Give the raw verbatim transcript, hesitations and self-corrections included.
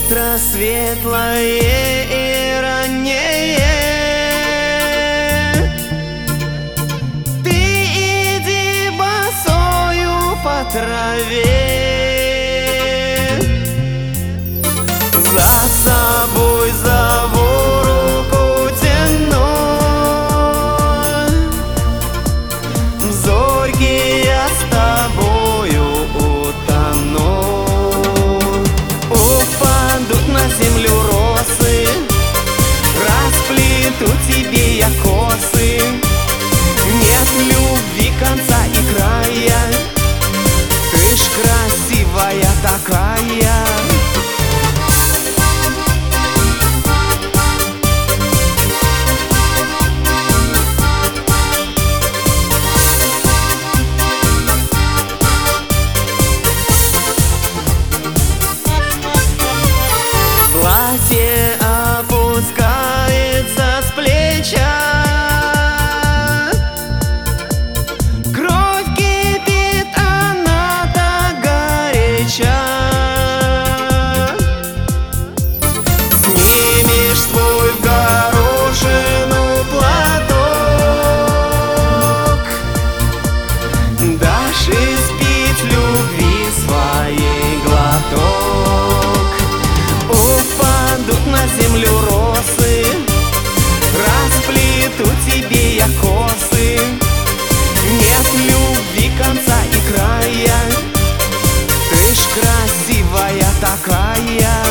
утро светлое и раннее. Ты иди босою по траве, за собой зову, руку тяну. Зорьки, я с тобою утону. Упадут на землю росы, расплету тебе я косы. Нет любви конца и края, ты ж красивая такая. Платье опускается с плеча, кровь кипит, она так горяча. Снимешь свой в горошину платок, дашь испить любви своей глоток. Упадут на землю росы, расплету тебе я косы. Нет любви конца и края, ты ж красивая такая.